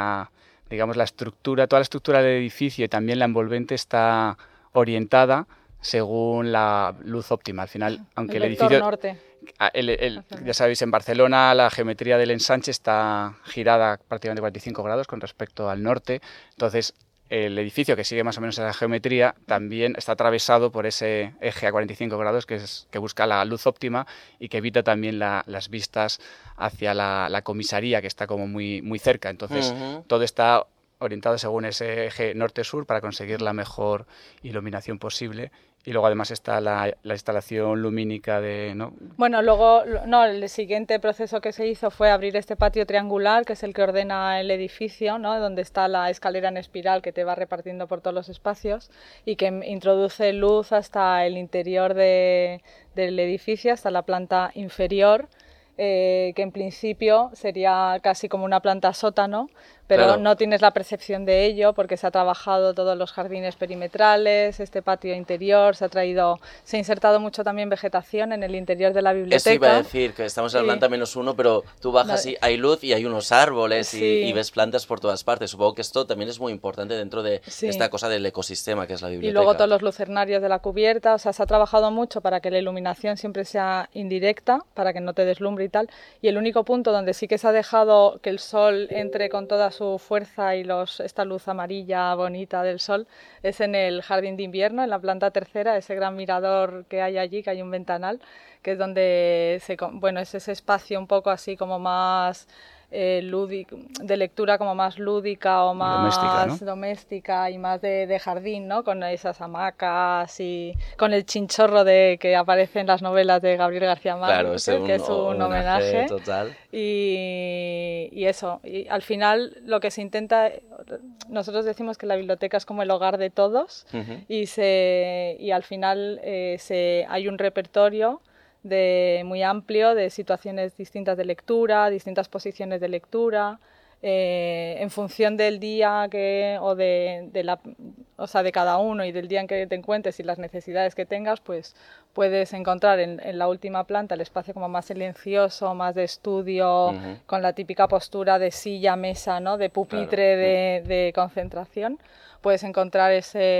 Digamos, toda la estructura del edificio y también la envolvente está orientada según la luz óptima. Al final, aunque el vector edificio... norte. Ya sabéis, en Barcelona la geometría del ensanche está girada prácticamente 45 grados con respecto al norte. Entonces, el edificio que sigue más o menos esa geometría también está atravesado por ese eje a 45 grados que busca la luz óptima y que evita también las vistas hacia la comisaría, que está como muy, muy cerca. Entonces, todo está orientado según ese eje norte-sur para conseguir la mejor iluminación posible. Y luego además está la instalación lumínica de... ¿no? Bueno, luego el siguiente proceso que se hizo fue abrir este patio triangular, que es el que ordena el edificio, ¿no? Donde está la escalera en espiral que te va repartiendo por todos los espacios y que introduce luz hasta el interior del edificio, hasta la planta inferior, que en principio sería casi como una planta sótano, pero claro, no tienes la percepción de ello porque se ha trabajado todos los jardines perimetrales, este patio interior, se ha insertado mucho también vegetación en el interior de la biblioteca. Eso iba a decir, que estamos en la planta -1, pero tú bajas y hay luz y hay unos árboles y ves plantas por todas partes. Supongo que esto también es muy importante dentro de esta cosa del ecosistema que es la biblioteca. Y luego todos los lucernarios de la cubierta, o sea, se ha trabajado mucho para que la iluminación siempre sea indirecta, para que no te deslumbre y tal. Y el único punto donde sí que se ha dejado que el sol entre con toda su fuerza y esta luz amarilla bonita del sol es en el jardín de invierno, en la planta tercera, ese gran mirador que hay allí, que hay un ventanal, que es donde es ese espacio un poco así como más de lectura, como más lúdica o más doméstica y más de jardín, ¿no? Con esas hamacas y con el chinchorro que aparece en las novelas de Gabriel García Márquez, que es un homenaje total. Y eso, y al final lo que se intenta, nosotros decimos que la biblioteca es como el hogar de todos y al final hay un repertorio muy amplio de situaciones distintas de lectura, distintas posiciones de lectura, en función del día de cada uno y del día en que te encuentres y las necesidades que tengas, pues puedes encontrar en la última planta el espacio como más silencioso, más de estudio, con la típica postura de silla, mesa, ¿no? De pupitre, de concentración. Puedes encontrar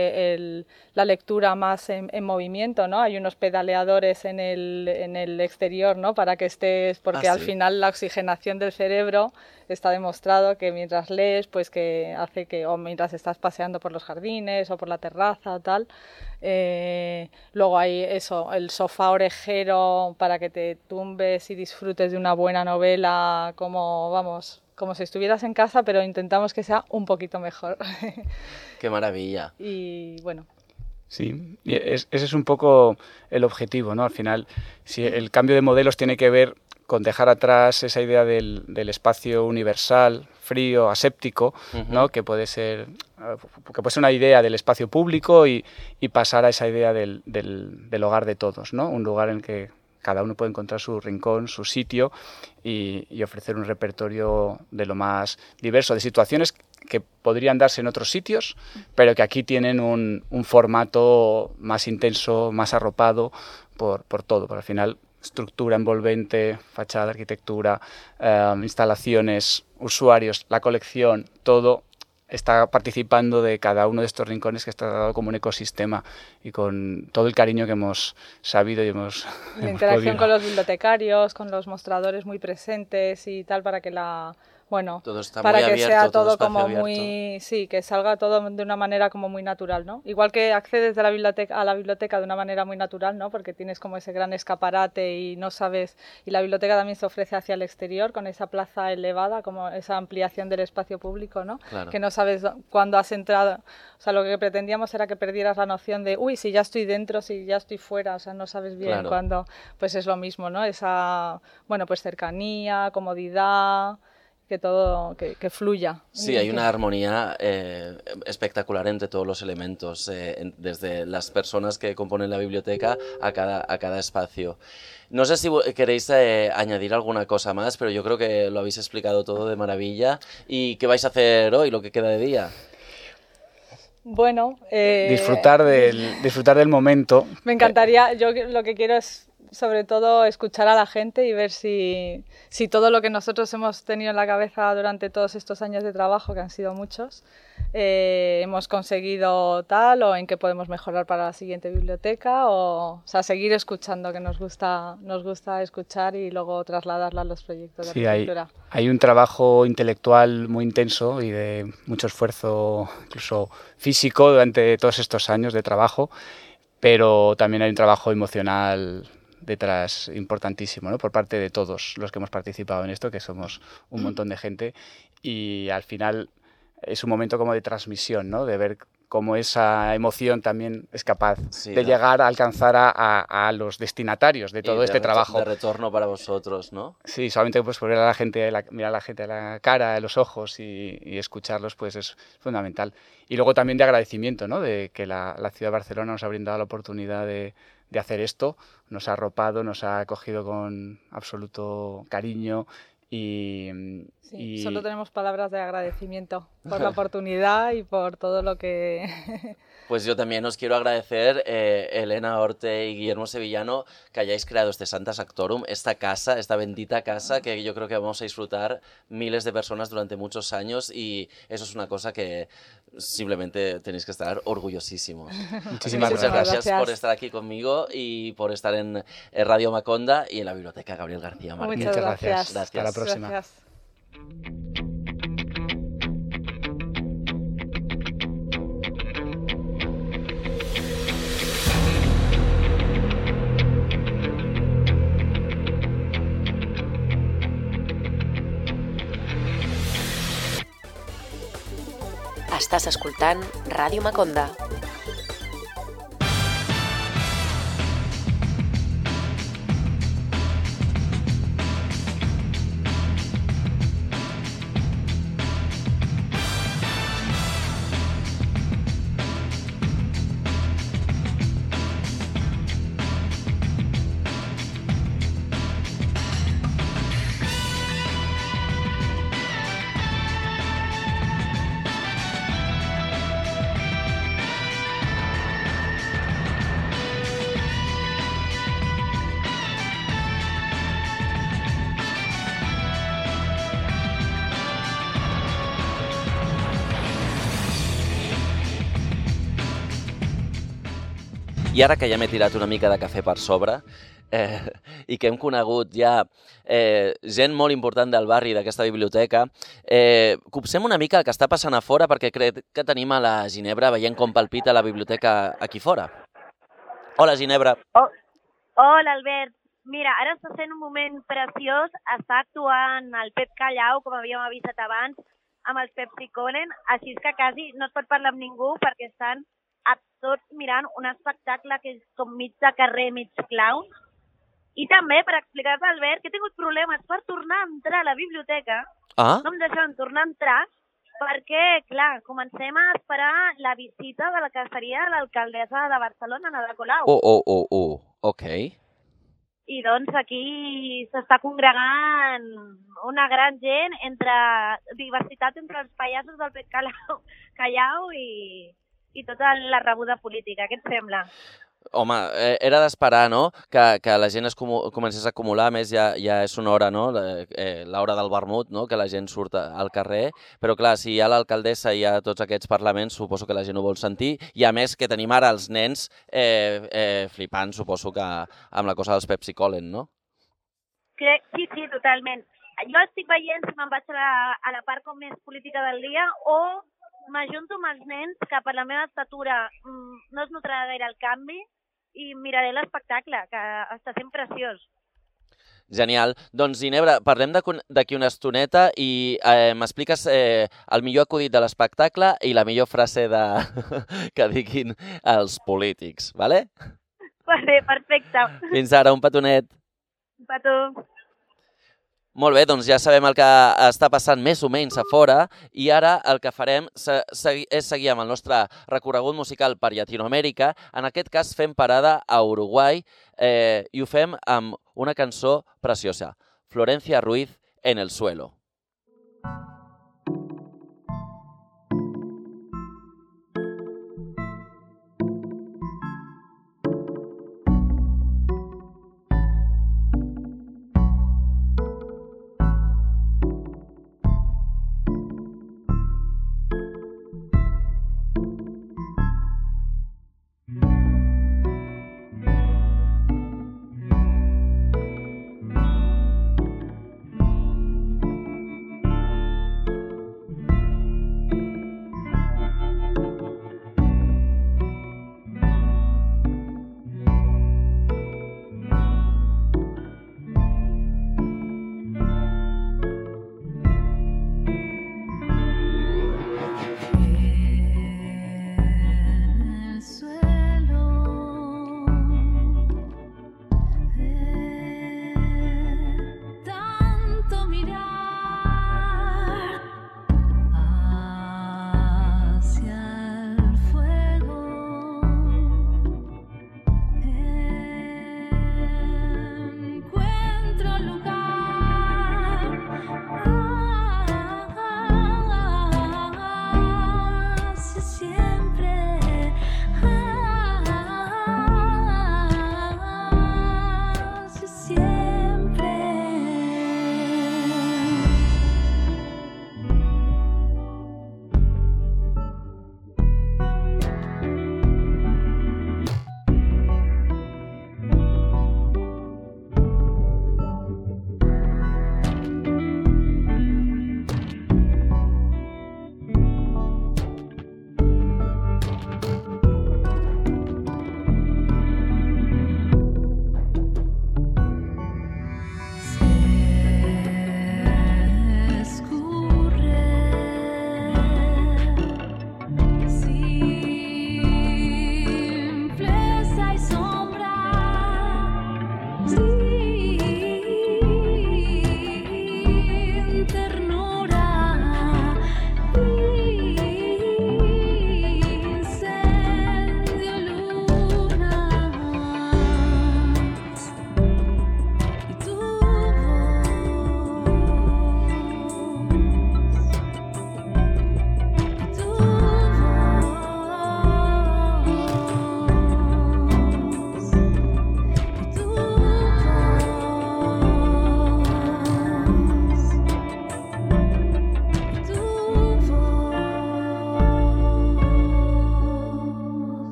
la lectura más en movimiento, ¿no? Hay unos pedaleadores en el exterior, ¿no? Para que estés, porque al final la oxigenación del cerebro está demostrado que mientras lees, pues que hace o mientras estás paseando por los jardines o por la terraza o tal. Luego hay el sofá orejero para que te tumbes y disfrutes de una buena novela como si estuvieras en casa, pero intentamos que sea un poquito mejor. ¡Qué maravilla! Y bueno. Sí, y ese es un poco el objetivo, ¿no? Al final, si el cambio de modelos tiene que ver con dejar atrás esa idea del espacio universal, frío, aséptico, ¿no? Que puede ser una idea del espacio público y pasar a esa idea del hogar de todos, ¿no? Un lugar en el que cada uno puede encontrar su rincón, su sitio y ofrecer un repertorio de lo más diverso, de situaciones que podrían darse en otros sitios, pero que aquí tienen un formato más intenso, más arropado por todo. Por al final, estructura envolvente, fachada, arquitectura, instalaciones, usuarios, la colección, todo está participando de cada uno de estos rincones que está dado como un ecosistema y con todo el cariño que hemos sabido y hemos la interacción con los bibliotecarios, con los mostradores muy presentes y tal, para que todo está para muy que abierto, sea todo espacio como abierto. que salga todo de una manera como muy natural, ¿no? Igual que accedes a la biblioteca de una manera muy natural, ¿no? Porque tienes como ese gran escaparate y no sabes, y la biblioteca también se ofrece hacia el exterior con esa plaza elevada, como esa ampliación del espacio público, ¿no? Claro. Que no sabes cuándo has entrado, o sea, lo que pretendíamos era que perdieras la noción de, si ya estoy dentro, si ya estoy fuera, o sea, no sabes bien cuándo, pues es lo mismo, ¿no? Esa, pues cercanía, comodidad, que todo que fluya. Sí, hay una armonía espectacular entre todos los elementos, desde las personas que componen la biblioteca a cada espacio. No sé si queréis añadir alguna cosa más, pero yo creo que lo habéis explicado todo de maravilla. ¿Y qué vais a hacer hoy, lo que queda de día? Bueno, disfrutar del momento. Me encantaría, yo lo que quiero es sobre todo escuchar a la gente y ver si todo lo que nosotros hemos tenido en la cabeza durante todos estos años de trabajo, que han sido muchos, hemos conseguido tal, o en qué podemos mejorar para la siguiente biblioteca, o sea, seguir escuchando, que nos gusta escuchar y luego trasladarlo a los proyectos de arquitectura. Hay un trabajo intelectual muy intenso y de mucho esfuerzo, incluso físico, durante todos estos años de trabajo, pero también hay un trabajo emocional detrás importantísimo, ¿no? Por parte de todos los que hemos participado en esto, que somos un montón de gente, y al final es un momento como de transmisión, ¿no? De ver cómo esa emoción también es capaz de llegar a alcanzar a los destinatarios de todo este trabajo. De retorno para vosotros, ¿no? Sí, solamente pues mirar a la gente a la cara, a los ojos y escucharlos, pues es fundamental. Y luego también de agradecimiento, ¿no? De que la ciudad de Barcelona nos ha brindado la oportunidad de hacer esto, nos ha arropado, nos ha acogido con absoluto cariño. Y solo tenemos palabras de agradecimiento por la oportunidad y por todo lo que... Pues yo también os quiero agradecer, Elena Orte y Guillermo Sevillano, que hayáis creado este Santa Sanctorum, esta casa, esta bendita casa que yo creo que vamos a disfrutar miles de personas durante muchos años, y eso es una cosa que simplemente tenéis que estar orgullosísimos. Muchísimas Muchas gracias por estar aquí conmigo y por estar en Radio Maconda y en la Biblioteca Gabriel García Márquez. Muchas gracias. Hasta la próxima. Gracias. Estàs escoltant Ràdio Maconda. I ara que ja m'he tirat una mica de cafè per sobre i que hem conegut ja gent molt important del barri d'aquesta biblioteca, copsem una mica el que està passant a fora, perquè crec que tenim a la Ginebra veient com palpita la biblioteca aquí fora. Hola, Ginebra. Hola, Albert. Mira, ara està sent un moment preciós. Està actuant el Pep Callau, com havíem avisat abans, amb els Pepsi Colen, així que quasi no es pot parlar amb ningú perquè estan tots mirant un espectacle que és com mig de carrer, mig clown. I també, per explicar-te, Albert, que he tingut problemes per tornar a entrar a la biblioteca. No em deixen tornar a entrar perquè, clar, comencem a esperar la visita de la que seria l'alcaldessa de Barcelona, Ada Colau. Ok. I doncs aquí s'està congregant una gran gent, diversitat entre els pallassos del Pep Callau i tota la rebuda política. Què et sembla? Home, era d'esperar, no?, que la gent es comencés a acumular. A més, ja és una hora, no?, l'hora del vermut, no?, que la gent surt al carrer. Però, clar, si hi ha l'alcaldessa i hi ha tots aquests parlaments, suposo que la gent ho vol sentir. I, a més, que tenim ara els nens flipant, suposo que amb la cosa dels Pepsi Colen, no? Sí, totalment. Jo estic veient si me'n vaig a la part com més política del dia o m'ajunto amb els nens, que per la meva estatura no es notarà gaire el canvi, i miraré l'espectacle, que està sent preciós. Genial. Doncs, Ginebra, parlem d'aquí una estoneta i m'expliques el millor acudit de l'espectacle i la millor frase que diguin els polítics, vale? Vale, perfecte. Fins ara, un petonet. Un petó. Molt bé, doncs ja sabem el que està passant més o menys a fora, i ara el que farem és seguir amb el nostre recorregut musical per Llatinoamèrica. En aquest cas fem parada a Uruguai i ho fem amb una cançó preciosa, Florencia Ruiz, En el suelo.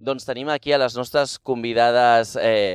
Doncs tenim aquí a les nostres convidades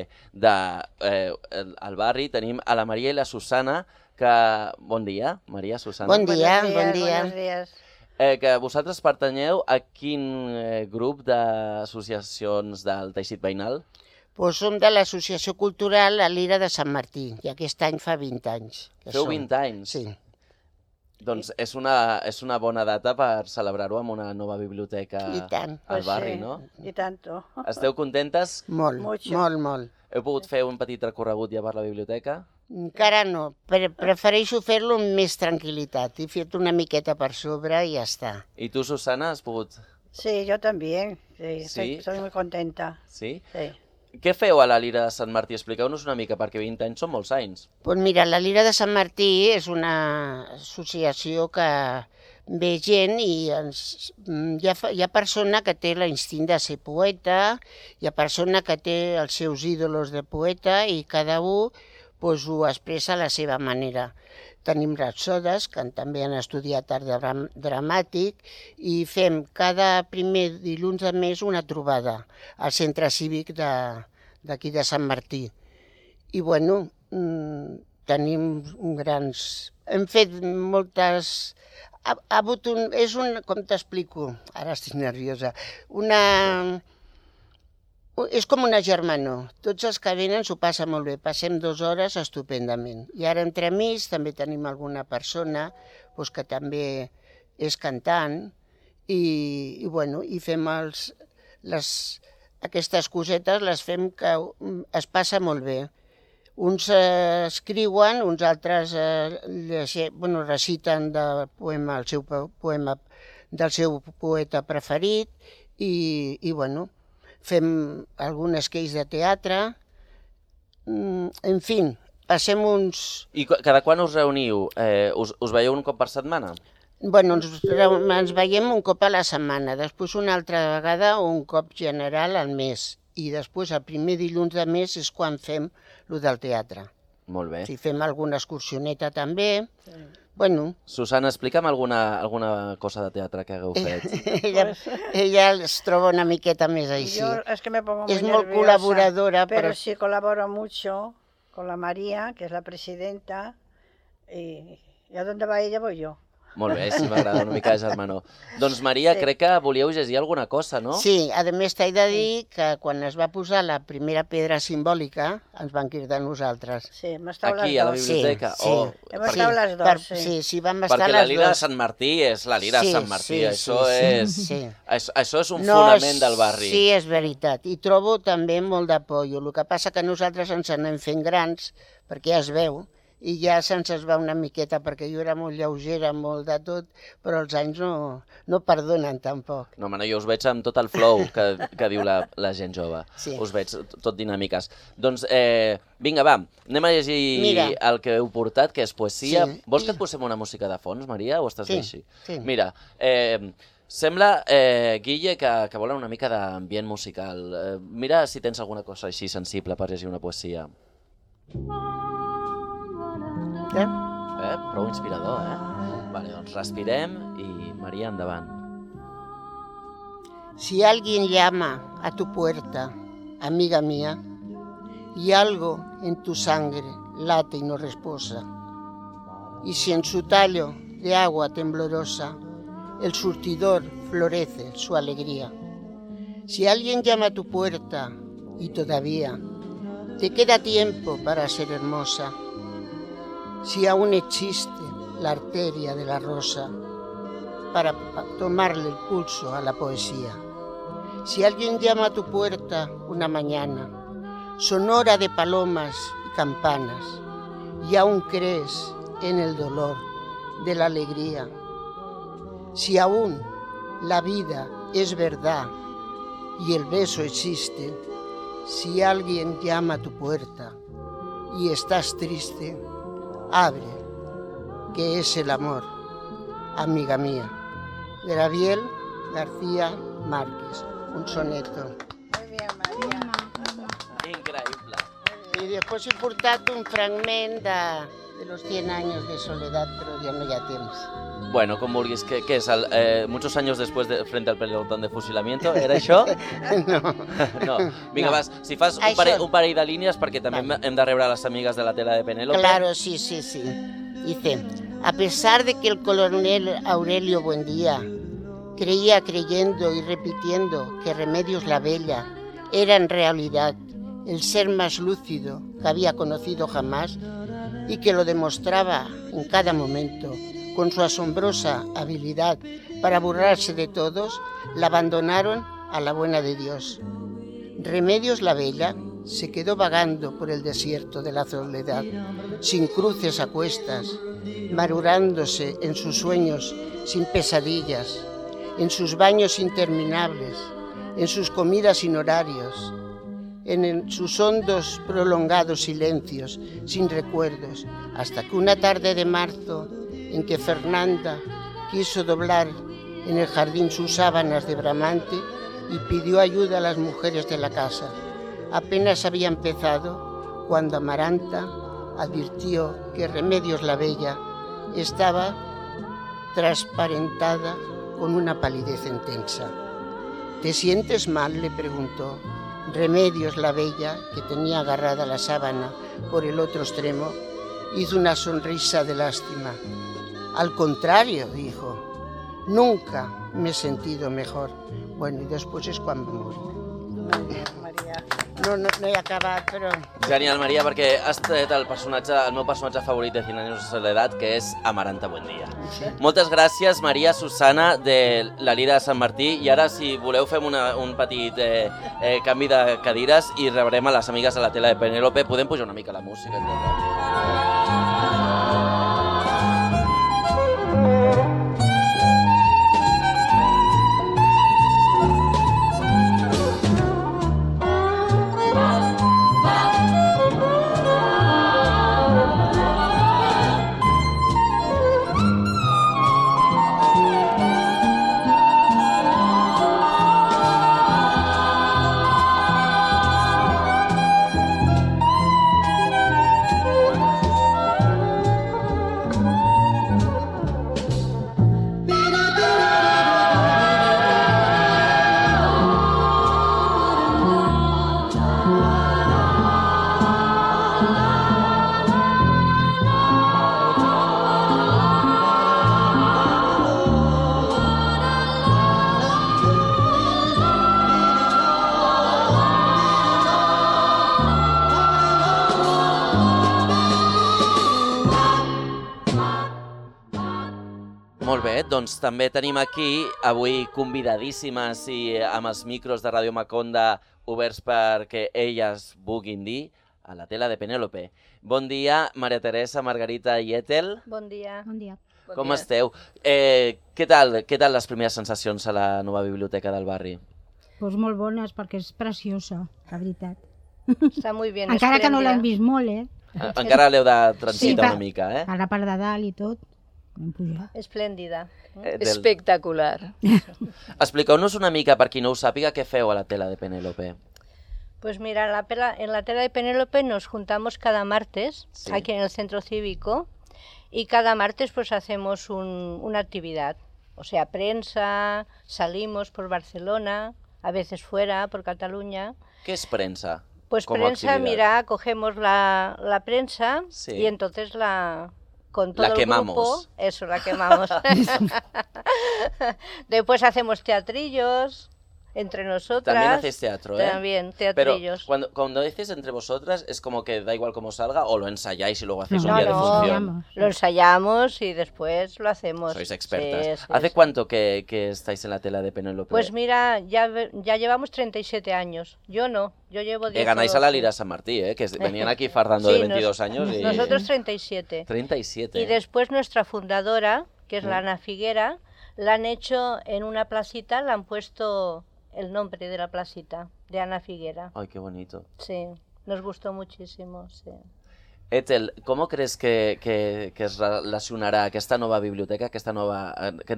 del barri, tenim a la Maria i la Susana, que... Bon dia, Maria, Susana. Bon dia, bon dia. Buenos días. Que vosaltres pertanyeu a quin grup d'associacions del teixit veïnal? Pues som de l'Associació Cultural a l'Ira de Sant Martí, i aquest any fa 20 anys. Feu 20 anys? Sí. Doncs és una bona data per celebrar-ho amb una nova biblioteca al barri, no? I tanto. Esteu contentes? Molt, molt. Heu pogut fer un petit recorregut ja per la biblioteca? Encara no, prefereixo fer-lo amb més tranquil·litat. He fet una miqueta per sobre i ja està. I tu, Susana, has pogut...? Sí, yo también. Sí? Estoy muy contenta. Sí? Sí. Què feu a la Lira de Sant Martí? Expliqueu-nos una mica, perquè 20 anys són molts anys. Pues mira, la Lira de Sant Martí és una associació que ve gent i hi ha persona que té l'instint de ser poeta, hi ha persona que té els seus ídols de poeta i cada un pues, ho expressa a la seva manera. Tenim rapsodes, que també han estudiat art dramàtic, i fem cada primer dilluns de mes una trobada al centre cívic d'aquí de Sant Martí. I bueno, tenim grans... Hem fet moltes... Com t'explico? Ara estic nerviosa. És com una germanor. Tots els que venen s'ho passen molt bé. Passem 2 hores estupendament. I ara entre amics també tenim alguna persona que també és cantant i fem aquestes cosetes, les fem que es passa molt bé. Uns escriuen, uns altres reciten el seu poema del seu poeta preferit i fem algunes queis de teatre, en fi, passem uns... I cada quan us reuniu? Us veieu un cop per setmana? Bueno, ens veiem un cop a la setmana, després una altra vegada un cop general al mes, i després el primer dilluns de mes és quan fem el del teatre. Molt bé. Si fem alguna excursioneta també... Bueno. Susana, explica'm alguna cosa de teatre que hagueu fet. Ella es troba una miqueta més així. Yo es que me pongo muy Es molt nerviosa, colaboradora. pero sí colaboro mucho con la María, que es la presidenta, y a dónde va ella voy yo. Molt bé, sí, m'agrada una mica de germanor. Doncs, Maria, crec que volíeu llegir alguna cosa, no? Sí, a més t'he de dir que quan es va posar la primera pedra simbòlica ens van cridar nosaltres. Sí, hem estat Aquí, a la biblioteca? Sí, Oh, hem estat les dos, sí. Sí, vam estar perquè les la Lira de dues. Sant Martí és la Lira de Sant Martí. Això és un No, fonament del barri. Sí, és veritat. I trobo també molt d'apollo. El que passa que nosaltres ens anem fent grans, perquè ja es veu, i ja se'ns va una miqueta, perquè jo era molt lleugera, molt de tot, però els anys no perdonen tampoc. No, home, no, jo us veig amb tot el flow que diu la gent jove. Sí. Us veig tot dinàmiques. Doncs, vinga, va, anem a llegir el que heu portat, que és poesia. Sí. Vols que et posem una música de fons, Maria, o estàs bé així? Sí. Mira, sembla, Guille, que volen una mica d'ambient musical. Mira si tens alguna cosa així sensible per llegir una poesia. Prou inspirador, Vale, doncs respirem i Maria, endavant. Si alguien llama a tu puerta, amiga mía, y algo en tu sangre late y no reposa, y si en su tallo de agua temblorosa el surtidor florece su alegría, si alguien llama a tu puerta y todavía te queda tiempo para ser hermosa, si aún existe la arteria de la rosa para tomarle el pulso a la poesía. Si alguien llama a tu puerta una mañana, sonora de palomas y campanas, y aún crees en el dolor de la alegría, si aún la vida es verdad y el beso existe, si alguien llama a tu puerta y estás triste, abre, que es el amor, amiga mía. Gabriel García Márquez, un soneto. Muy bien, María. Increïble. I després he portat un fragment de los 100 años de soledad, pero ya no hi ha temps. Bueno, com vulguis. Què és? Muchos años después frente al pelotón de fusilamiento? Era això? No. Vinga, vas, si fas un parell de línies, perquè també hem de rebre a les amigues de la tela de Penélope. Claro, sí. Dice, a pesar de que el coronel Aurelio Buendía creía creyendo y repitiendo que Remedios la Bella era en realidad el ser más lúcido que había conocido jamás y que lo demostraba en cada momento con su asombrosa habilidad para burlarse de todos, la abandonaron a la buena de Dios. Remedios la Bella se quedó vagando por el desierto de la soledad, sin cruces a cuestas, marurándose en sus sueños sin pesadillas, en sus baños interminables, en sus comidas sin horarios, en sus hondos prolongados silencios, sin recuerdos, hasta que una tarde de marzo, en que Fernanda quiso doblar en el jardín sus sábanas de bramante y pidió ayuda a las mujeres de la casa. Apenas había empezado cuando Amaranta advirtió que Remedios la Bella estaba transparentada con una palidez intensa. ¿Te sientes mal?, le preguntó. Remedios la Bella, que tenía agarrada la sábana por el otro extremo, hizo una sonrisa de lástima. Al contrario, dijo, nunca me he sentido mejor. Bueno, y después es cuando morí. No he acabat, però... Genial, Maria, perquè has tret el meu personatge favorit de 100 años de soledad, que és Amaranta Buendía. Moltes gràcies, Maria Susana, de la Lira de Sant Martí. I ara, si voleu, fem un petit canvi de cadires i rebrem a les amigues de la tela de Penélope. Podem pujar una mica la música? Molt bé, doncs també tenim aquí avui convidadíssimes i amb els micros de Ràdio Maconda oberts perquè elles vulguin dir a la tela de Penélope. Bon dia, Maria Teresa, Margarita i Ethel. Bon dia. Bon dia. Com esteu? Què tal les primeres sensacions a la nova biblioteca del barri? Pues molt bones, perquè és preciosa, la veritat. Està molt bé. Encara que no l'hem vist molt, Encara l'heu de transitar una mica, a la part de dalt i tot. Esplèndida. Espectacular. Expliqueu-nos una mica, per qui no ho sàpiga, què feu a la tela de Penélope. Pues mira, en la tela de Penélope nos juntamos cada martes, aquí en el centro cívico, y cada martes pues hacemos una actividad. O sea, prensa, salimos por Barcelona, a veces fuera, por Cataluña. ¿Qué es prensa? Pues prensa, mira, cogemos la prensa y entonces con todo la quemamos. El grupo, eso, la quemamos. Después hacemos teatrillos entre nosotras. También hacéis teatro, ¿eh? También, teatrillos. Pero cuando dices entre vosotras, ¿es como que da igual cómo salga o lo ensayáis y luego hacéis un día de función? Lo ensayamos y después lo hacemos. Sois expertas. Sí, ¿Hace cuánto que estáis en la tela de Penélope? Pues mira, ya llevamos 37 años. Yo no, yo llevo 10. Ganáis a la Lira San Martí, que venían aquí fardando de 22 años. Y... Nosotros 37. 37. Y después nuestra fundadora, que es la Ana Figuera, la han hecho en una placita, la han puesto el nombre de la placita, de Ana Figuera. Ay, qué bonito. Sí, nos gustó muchísimo, sí. Ethel, ¿cómo crees que es relacionarà aquesta nova biblioteca, aquesta nova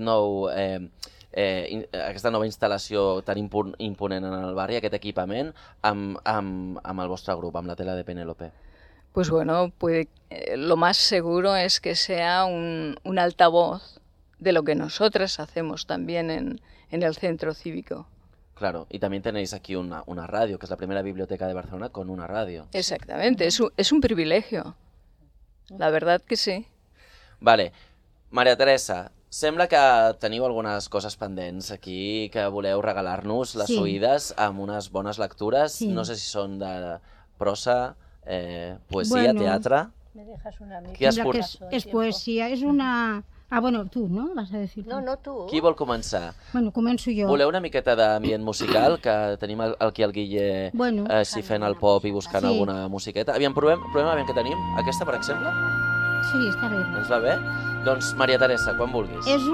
instal·lació tan imponent en el barri, aquest equipament, amb el vostre grup, amb la tela de Penélope? Pues bueno, lo más seguro es que sea un altavoz de lo que nosotras hacemos también en el centro cívico. Claro, y también tenéis aquí una radio, que es la primera biblioteca de Barcelona con una radio. Exactamente, es un privilegio. La verdad que sí. Vale. Maria Teresa, sembla que teniu algunes coses pendents aquí que voleu regalar-nos, les oïdes, amb unes bones lectures. Sí. No sé si són de prosa, poesía, teatro. Me dejas una mica. Es poesía, es una... Ah, bueno, tu, no? Vas a decir. No, tu. Qui vol començar? Bueno, començo jo. Voleu una miqueta d'ambient musical, que tenim aquí el Guille així fent el pop i buscant alguna musiqueta? Aviam, provem aviam què tenim. Aquesta, per exemple? Sí, està bé. Ens va bé? Doncs, Maria Teresa, quan vulguis. És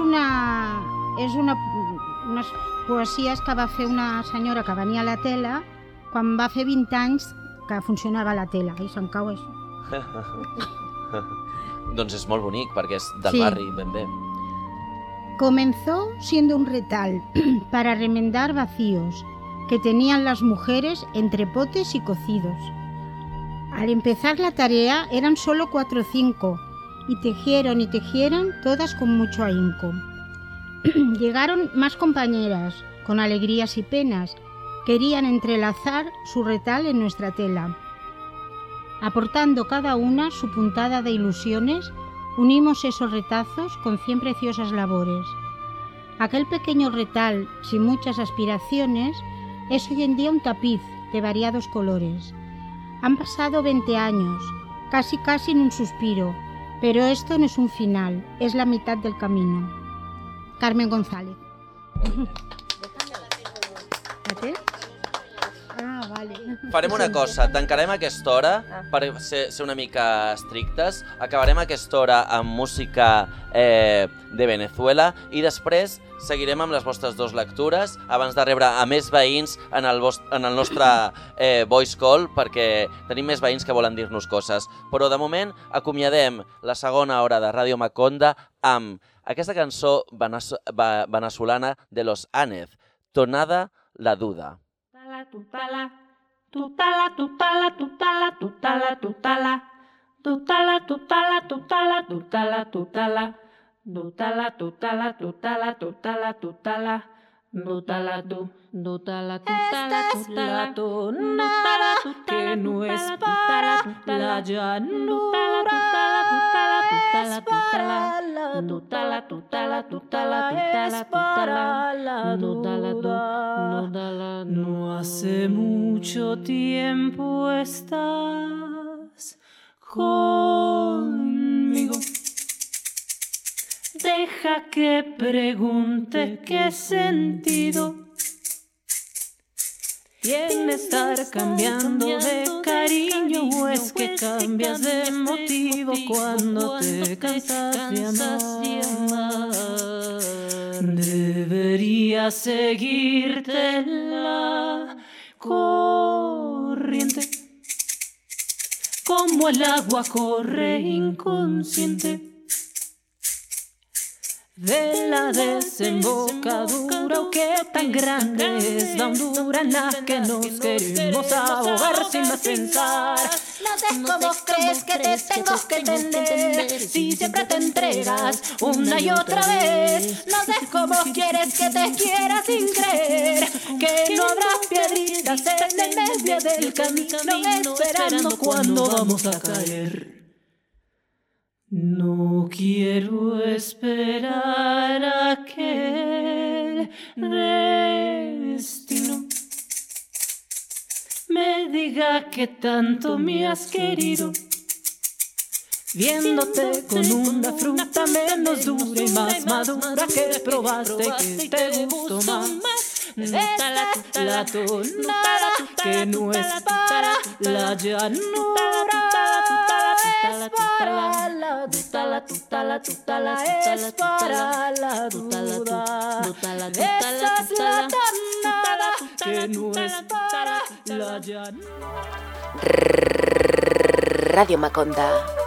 unes poesies que va fer una senyora que venia a la tele quan va fer 20 anys que funcionava la tele. I se'm cau això. Doncs és molt bonic, perquè és del barri, ben bé. Comenzó siendo un retal para remendar vacíos que tenían las mujeres entre potes y cocidos. Al empezar la tarea eran solo 4 o 5 y tejieron todas con mucho ahínco. Llegaron más compañeras, con alegrías y penas, querían entrelazar su retal en nuestra tela. Aportando cada una su puntada de ilusiones, unimos esos retazos con 100 preciosas labores. Aquel pequeño retal, sin muchas aspiraciones, es hoy en día un tapiz de variados colores. Han pasado 20 años, casi en un suspiro, pero esto no es un final, es la mitad del camino. Carmen González. Vale. Farem una cosa, tancarem aquesta hora per ser una mica estrictes, acabarem aquesta hora amb música de Venezuela i després seguirem amb les vostres 2 lectures abans de rebre a més veïns en el nostre voice call, perquè tenim més veïns que volen dir-nos coses. Però de moment acomiadem la segona hora de Ràdio Maconda amb aquesta cançó venezolana de Los Anez, Tonada la Duda. Tutala, tutala, tutala, tutala, tutala, tutala, tutala, tutala, tutala, tutala, tutala, tutala, tutala, tutala, tutala, tutala, tutala, tú, tutala, tutala, tutala, tonada que no es para la llanura, es para la tutala, tutala, tutala, es para la duda. No hace mucho tiempo estás conmigo. Deja que pregunte qué sentido tiene estar cambiando de cariño, o es que cambias de motivo cuando te cansas de amar. Debería seguirte la corriente, como el agua corre inconsciente de la desembocadura, o qué tan grande es la hondura en la que nos queremos ahogar sin más pensar. No sé cómo crees que te tengo que entender si siempre te entregas una y otra vez. No sé cómo quieres que te quiera sin creer que no habrá piedritas en el medio del camino esperando cuando vamos a caer. No quiero esperar aquel destino me diga que tanto me has querido, viéndote con una fruta menos dura y más madura que probaste que te gustó más. La tonada que no es para la llanura, es para la tutala, tutala, tutala, es para la duda. Esa es la tonada que no es para la llanura. Radio Maconda.